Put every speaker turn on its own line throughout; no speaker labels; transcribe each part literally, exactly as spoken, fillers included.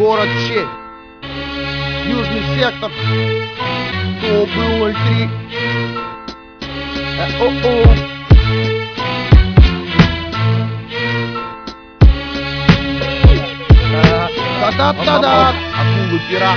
город Че, южный сектор, кто был ноль три. Э, о-о. Та-да-та-да. Акулы пера.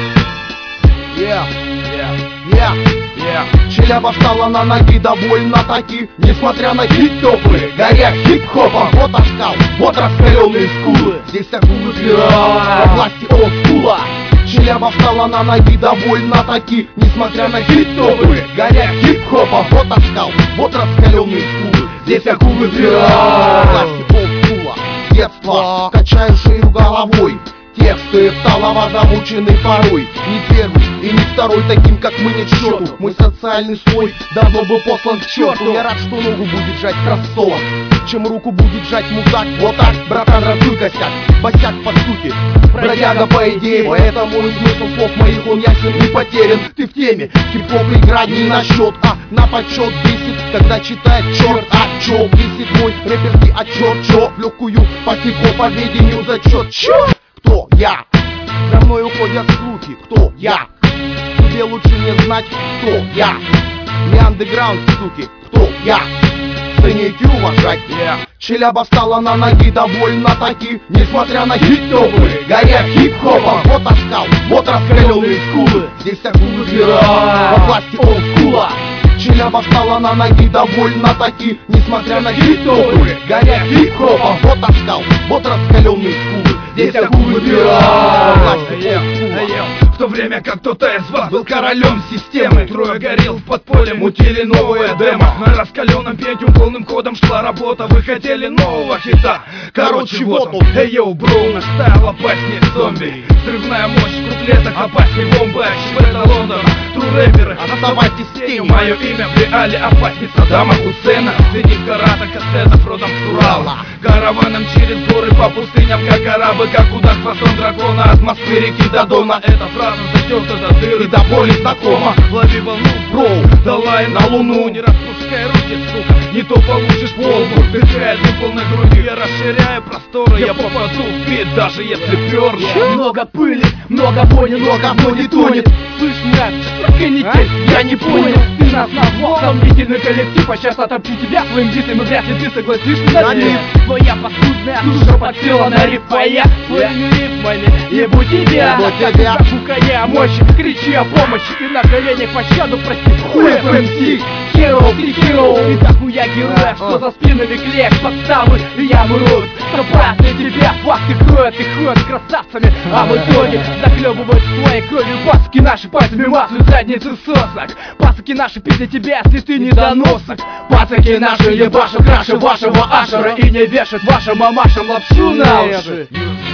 Yeah, yeah, yeah, yeah. Челяба встала на ноги довольно-таки, несмотря на хит-топы, горя хип-хопом. Вот оскал, вот раскаленные скулы. Здесь акулы пера во власти олдскула. Челяба встала на ноги довольно-таки, несмотря на хит-топы, горя хип-хопом. Вот оскал, вот раскаленные скулы. Здесь акулы пера во власти олдскула. С детства качаю шею головой. Тексты талово замучены порой. Не первый и не второй таким, как мы, нет счету. Мой социальный слой давно был послан к черту. Я рад, что ногу будет жать в кроссовок, чем руку будет жать мудак. Вот так, братан, ратуй косяк, босяк по сути, бродяга по идее. Поэтому и смысл слов моих, он ясен и потерян. Ты в теме, хип-хоп играть не на счет, а на почет. Бесит, когда читает черт, а чё? Бесит мой рэперский отчет, чё? В легкую по хип-хоповедению зачет, чё? Кто я? За мной уходят слухи. Кто я? Тебе лучше не знать, кто я. Не андеграунд, суки. Кто я? Ценить и уважать. Yeah. Челяба встала на ноги довольно-таки, несмотря на хит-топы, горя хип-хопом. Вот оскал, вот раскаленные скулы. Здесь акулы пера во власти олдскула. Челяба встала на ноги довольно-таки, несмотря на хит-топы, горя хип-хопом. Вот оскал, вот раскаленные скулы. Здесь акулы пера во власти олдскула.
В то время как кто-то из вас был королем системы, трое горил в подполье, мутили новое демо. На раскаленном пентиум полным ходом шла работа. Вы хотели нового хита? Короче, вот он. Эй, йоу, бро, наш стайл опаснее зомби. Взрывная мощь в круплетах опаснее бомбы. Это Лондон, тру рэперы,
оставайтесь в тени.
Мое имя в реале опаснее Саддама Хусейна. Среди карата кассетов родом с Урала. Караваном через горы по пустыням, как арабы, как удар хвостом дракона. От Москвы реки до Дона. Эта фраза затерта до дыры, до боли знакома. Лови волну, бро, давай на луну. Не распускай руки, сука, не то получишь по лбу. Вдыхая дымпл на груди, я расширяю просторы. Я попаду в бит, даже если перну.
Много пыли, много вони, но говно не тонет. Слышь, мрак, что за канитель? Я не понял. Ты нас назвал сомнительный коллектив, а сейчас отопчу тебя своим битом, и вряд ли ты согласишься на них. Твоя паскудная душа подсела на риф, а я своими рифмами ебу тебя. Как букая мощи, кричи о помощи и на коленях пощаду проси. Хуев эм си, hero, ты hero. И дохуя героев, что за спинами клеек, подставы и ямы роют. То брат, для тебя факты кроют и ходят красавцами, а в итоге захлебывают своей кровью пасоки наши, пальцами маслают задницы сосок. Пасоки наши пиздят тебя, если ты недоносок. Пацаки наши ебашут краше вашего ашера и не вешают вашим мамашам лапшу на уши.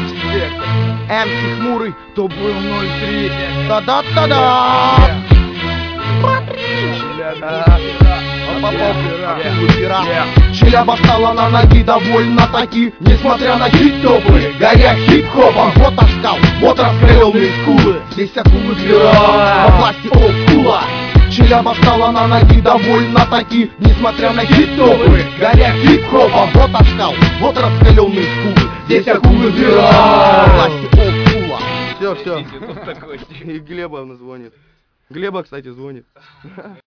эм си хмурый,
то был ноль три.
Та-да-та-да. Челяба встала на ноги довольно-таки, несмотря на хит-топы, горя хип-хопом. Вот оскал, вот раскаленные скулы. Здесь акулы пера во власти олдскула. Челяба встала на ноги довольно-таки, несмотря на хит-топы, горя хип-хопом. Вот оскал, вот раскаленные скулы. Здесь акулы пера во власти олдскула. Все, все. И Глеба звонит. Глеба, кстати, звонит.